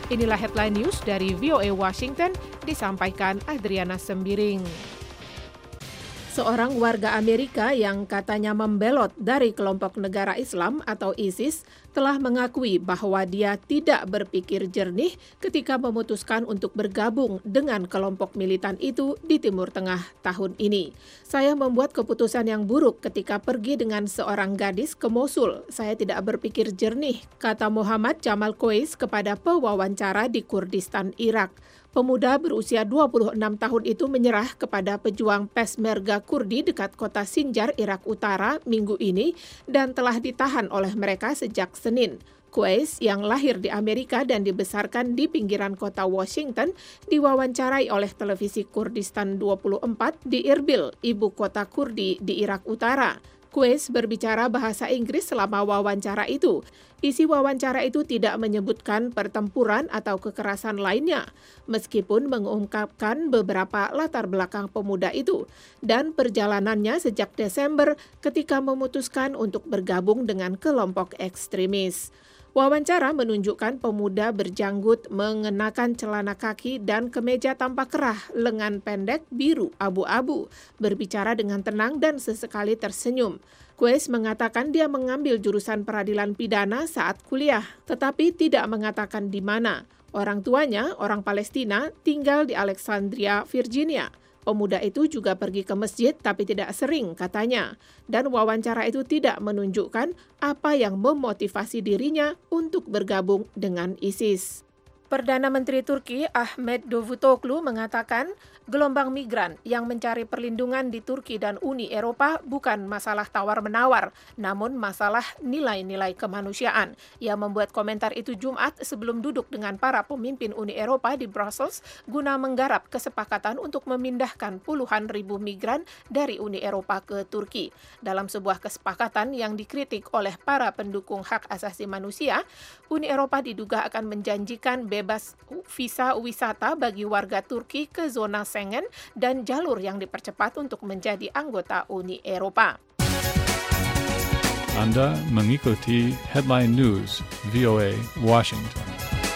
Inilah headline news dari VOA Washington, disampaikan Adriana Sembiring. Seorang warga Amerika yang katanya membelot dari kelompok negara Islam atau ISIS telah mengakui bahwa dia tidak berpikir jernih ketika memutuskan untuk bergabung dengan kelompok militan itu di Timur Tengah tahun ini. Saya membuat keputusan yang buruk ketika pergi dengan seorang gadis ke Mosul. Saya tidak berpikir jernih, kata Muhammad Jamal Qais kepada pewawancara di Kurdistan, Irak. Pemuda berusia 26 tahun itu menyerah kepada pejuang Peshmerga Kurdi dekat kota Sinjar, Irak Utara, minggu ini dan telah ditahan oleh mereka sejak Senin. Qais yang lahir di Amerika dan dibesarkan di pinggiran kota Washington diwawancarai oleh televisi Kurdistan 24 di Irbil, ibu kota Kurdi di Irak Utara. Qais berbicara bahasa Inggris selama wawancara itu. Isi wawancara itu tidak menyebutkan pertempuran atau kekerasan lainnya, meskipun mengungkapkan beberapa latar belakang pemuda itu dan perjalanannya sejak Desember ketika memutuskan untuk bergabung dengan kelompok ekstremis. Wawancara menunjukkan pemuda berjanggut mengenakan celana kaki dan kemeja tanpa kerah, lengan pendek biru abu-abu, berbicara dengan tenang dan sesekali tersenyum. Qais mengatakan dia mengambil jurusan peradilan pidana saat kuliah, tetapi tidak mengatakan di mana. Orang tuanya, orang Palestina, tinggal di Alexandria, Virginia. Pemuda itu juga pergi ke masjid tapi tidak sering katanya. Dan wawancara itu tidak menunjukkan apa yang memotivasi dirinya untuk bergabung dengan ISIS. Perdana Menteri Turki Ahmet Davutoglu mengatakan gelombang migran yang mencari perlindungan di Turki dan Uni Eropa bukan masalah tawar-menawar, namun masalah nilai-nilai kemanusiaan. Ia membuat komentar itu Jumat sebelum duduk dengan para pemimpin Uni Eropa di Brussels guna menggarap kesepakatan untuk memindahkan puluhan ribu migran dari Uni Eropa ke Turki. Dalam sebuah kesepakatan yang dikritik oleh para pendukung hak asasi manusia, Uni Eropa diduga akan menjanjikan bebas visa wisata bagi warga Turki ke zona Schengen dan jalur yang dipercepat untuk menjadi anggota Uni Eropa. Anda mengikuti Headline News VOA Washington.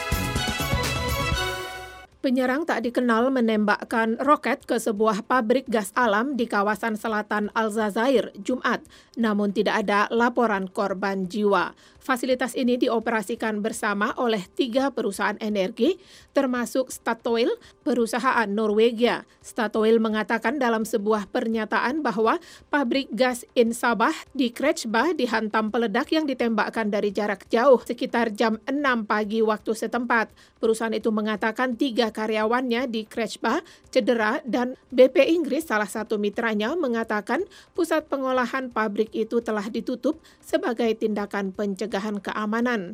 Penyerang tak dikenal menembakkan roket ke sebuah pabrik gas alam di kawasan selatan Aljazair Jumat, namun tidak ada laporan korban jiwa. Fasilitas ini dioperasikan bersama oleh 3 perusahaan energi, termasuk Statoil, perusahaan Norwegia. Statoil mengatakan dalam sebuah pernyataan bahwa pabrik gas In Sabah di Kretsba dihantam peledak yang ditembakkan dari jarak jauh sekitar jam 6 pagi waktu setempat. Perusahaan itu mengatakan 3 karyawannya di Kretsba cedera dan BP Inggris, salah satu mitranya, mengatakan pusat pengolahan pabrik itu telah ditutup sebagai tindakan pencegahan keamanan.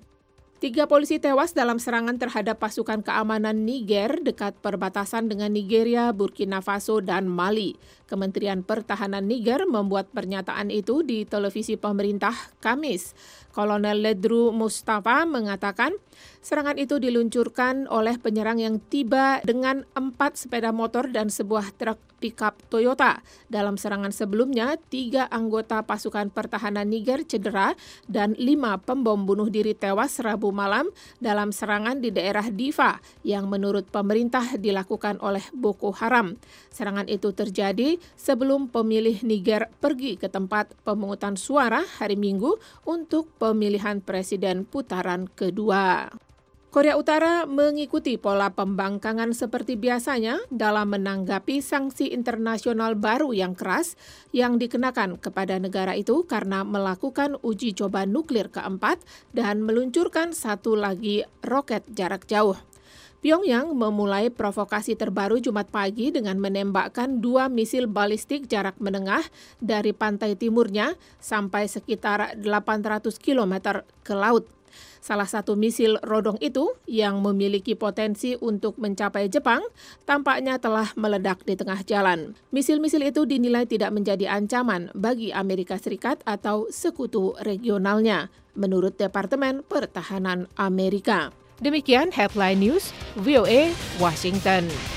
3 polisi tewas dalam serangan terhadap pasukan keamanan Niger dekat perbatasan dengan Nigeria, Burkina Faso, dan Mali. Kementerian Pertahanan Niger membuat pernyataan itu di televisi pemerintah Kamis. Kolonel Ledru Mustafa mengatakan serangan itu diluncurkan oleh penyerang yang tiba dengan 4 sepeda motor dan sebuah truk pickup Toyota. Dalam serangan sebelumnya, 3 anggota pasukan pertahanan Niger cedera dan 5 pembom bunuh diri tewas Rabu malam dalam serangan di daerah Difa yang menurut pemerintah dilakukan oleh Boko Haram. Serangan itu terjadi sebelum pemilih Niger pergi ke tempat pemungutan suara hari Minggu untuk pemilihan presiden putaran kedua. Korea Utara mengikuti pola pembangkangan seperti biasanya dalam menanggapi sanksi internasional baru yang keras yang dikenakan kepada negara itu karena melakukan uji coba nuklir keempat dan meluncurkan 1 lagi roket jarak jauh. Pyongyang memulai provokasi terbaru Jumat pagi dengan menembakkan 2 misil balistik jarak menengah dari pantai timurnya sampai sekitar 800 km ke laut. Salah satu misil rodong itu yang memiliki potensi untuk mencapai Jepang tampaknya telah meledak di tengah jalan. Misil-misil itu dinilai tidak menjadi ancaman bagi Amerika Serikat atau sekutu regionalnya, menurut Departemen Pertahanan Amerika. Demikian Headline News VOA Washington.